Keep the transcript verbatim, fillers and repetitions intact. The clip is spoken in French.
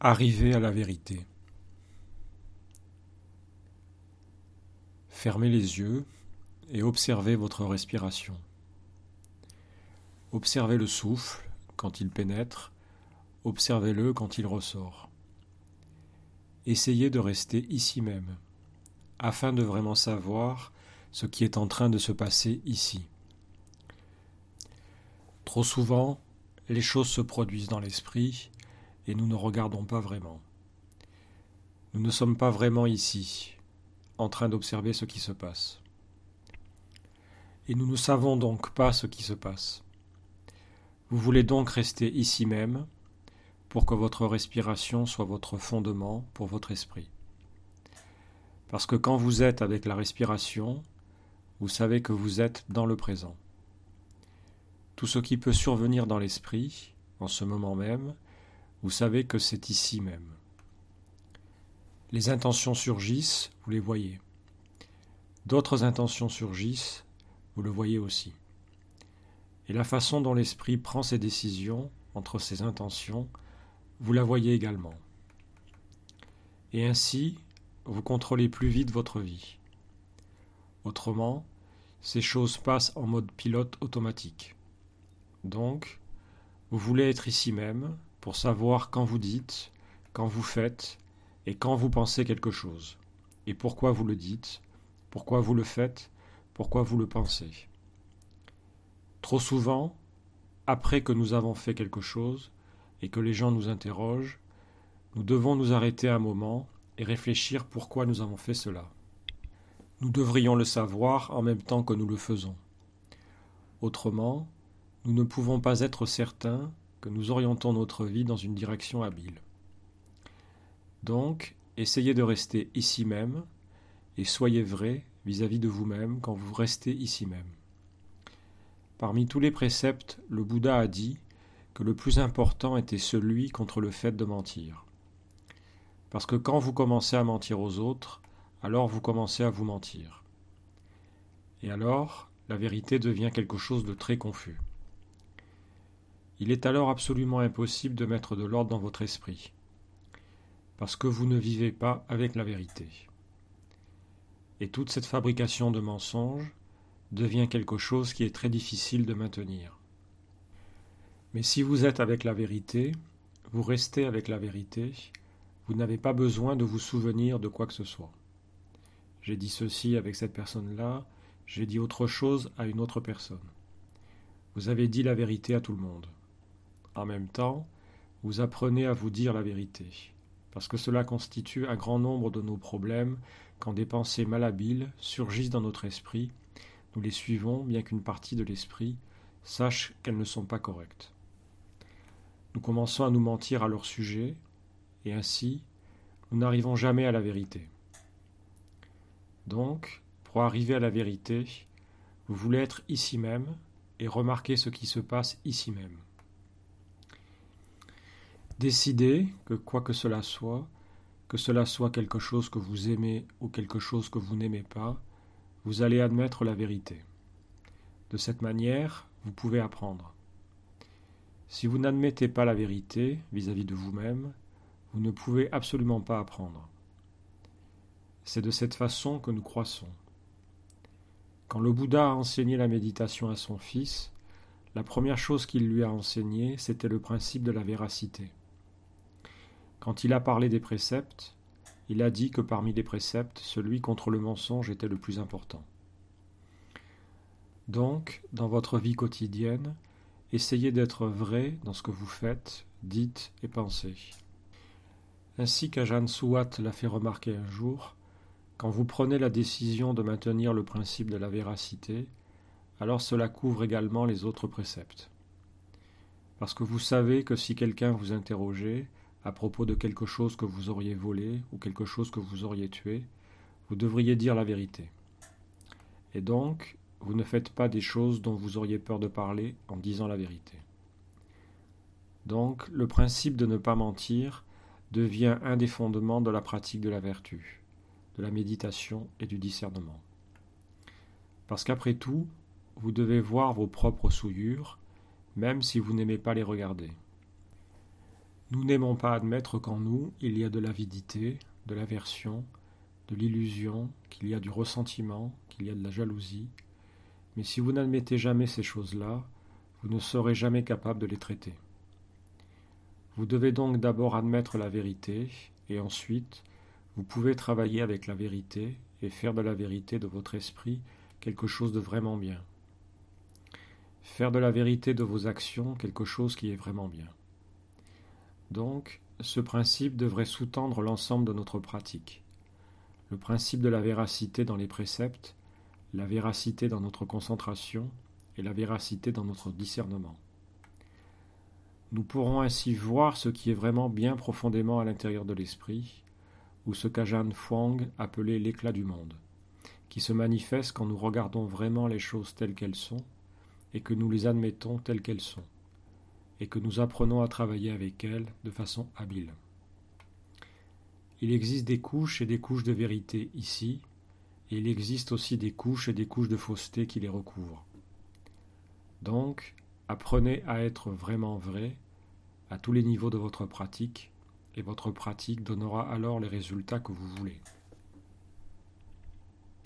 Arrivez à la vérité. Fermez les yeux et observez votre respiration. Observez le souffle quand il pénètre, observez-le quand il ressort. Essayez de rester ici même, afin de vraiment savoir ce qui est en train de se passer ici. Trop souvent, les choses se produisent dans l'esprit et nous ne regardons pas vraiment. Nous ne sommes pas vraiment ici, en train d'observer ce qui se passe. Et nous ne savons donc pas ce qui se passe. Vous voulez donc rester ici même pour que votre respiration soit votre fondement pour votre esprit. Parce que quand vous êtes avec la respiration, vous savez que vous êtes dans le présent. Tout ce qui peut survenir dans l'esprit, en ce moment même, vous savez que c'est ici même. Les intentions surgissent, vous les voyez. D'autres intentions surgissent, vous le voyez aussi. Et la façon dont l'esprit prend ses décisions entre ses intentions, vous la voyez également. Et ainsi, vous contrôlez plus vite votre vie. Autrement, ces choses passent en mode pilote automatique. Donc, vous voulez être ici même pour savoir quand vous dites, quand vous faites et quand vous pensez quelque chose. Et pourquoi vous le dites, pourquoi vous le faites, pourquoi vous le pensez. Trop souvent, après que nous avons fait quelque chose et que les gens nous interrogent, nous devons nous arrêter un moment et réfléchir pourquoi nous avons fait cela. Nous devrions le savoir en même temps que nous le faisons. Autrement, nous ne pouvons pas être certains que nous orientons notre vie dans une direction habile. Donc, essayez de rester ici même et soyez vrai vis-à-vis de vous-même quand vous restez ici même. Parmi tous les préceptes, le Bouddha a dit que le plus important était celui contre le fait de mentir. Parce que quand vous commencez à mentir aux autres, alors vous commencez à vous mentir. Et alors, la vérité devient quelque chose de très confus. Il est alors absolument impossible de mettre de l'ordre dans votre esprit, parce que vous ne vivez pas avec la vérité. Et toute cette fabrication de mensonges devient quelque chose qui est très difficile de maintenir. Mais si vous êtes avec la vérité, vous restez avec la vérité, vous n'avez pas besoin de vous souvenir de quoi que ce soit. J'ai dit ceci avec cette personne-là, j'ai dit autre chose à une autre personne. Vous avez dit la vérité à tout le monde. En même temps, vous apprenez à vous dire la vérité, parce que cela constitue un grand nombre de nos problèmes quand des pensées malhabiles surgissent dans notre esprit. Nous les suivons, bien qu'une partie de l'esprit sache qu'elles ne sont pas correctes. Nous commençons à nous mentir à leur sujet, et ainsi, nous n'arrivons jamais à la vérité. Donc, pour arriver à la vérité, vous voulez être ici même et remarquer ce qui se passe ici même. Décidez que quoi que cela soit, que cela soit quelque chose que vous aimez ou quelque chose que vous n'aimez pas, vous allez admettre la vérité. De cette manière, vous pouvez apprendre. Si vous n'admettez pas la vérité vis-à-vis de vous-même, vous ne pouvez absolument pas apprendre. C'est de cette façon que nous croissons. Quand le Bouddha a enseigné la méditation à son fils, la première chose qu'il lui a enseignée, c'était le principe de la véracité. Quand il a parlé des préceptes, il a dit que parmi les préceptes, celui contre le mensonge était le plus important. Donc, dans votre vie quotidienne, essayez d'être vrai dans ce que vous faites, dites et pensez. Ainsi qu'Ajahn Suwat l'a fait remarquer un jour, quand vous prenez la décision de maintenir le principe de la véracité, alors cela couvre également les autres préceptes. Parce que vous savez que si quelqu'un vous interrogeait à propos de quelque chose que vous auriez volé ou quelque chose que vous auriez tué, vous devriez dire la vérité. Et donc, vous ne faites pas des choses dont vous auriez peur de parler en disant la vérité. Donc, le principe de ne pas mentir devient un des fondements de la pratique de la vertu, de la méditation et du discernement. Parce qu'après tout, vous devez voir vos propres souillures, même si vous n'aimez pas les regarder. Nous n'aimons pas admettre qu'en nous, il y a de l'avidité, de l'aversion, de l'illusion, qu'il y a du ressentiment, qu'il y a de la jalousie. Mais si vous n'admettez jamais ces choses-là, vous ne serez jamais capable de les traiter. Vous devez donc d'abord admettre la vérité, et ensuite, vous pouvez travailler avec la vérité et faire de la vérité de votre esprit quelque chose de vraiment bien. Faire de la vérité de vos actions quelque chose qui est vraiment bien. Donc, ce principe devrait sous-tendre l'ensemble de notre pratique. Le principe de la véracité dans les préceptes, la véracité dans notre concentration et la véracité dans notre discernement. Nous pourrons ainsi voir ce qui est vraiment bien profondément à l'intérieur de l'esprit, ou ce qu'Ajahn Fuang appelait l'éclat du monde, qui se manifeste quand nous regardons vraiment les choses telles qu'elles sont et que nous les admettons telles qu'elles sont, et que nous apprenons à travailler avec elles de façon habile. Il existe des couches et des couches de vérité ici, et il existe aussi des couches et des couches de fausseté qui les recouvrent. Donc, apprenez à être vraiment vrai à tous les niveaux de votre pratique, et votre pratique donnera alors les résultats que vous voulez.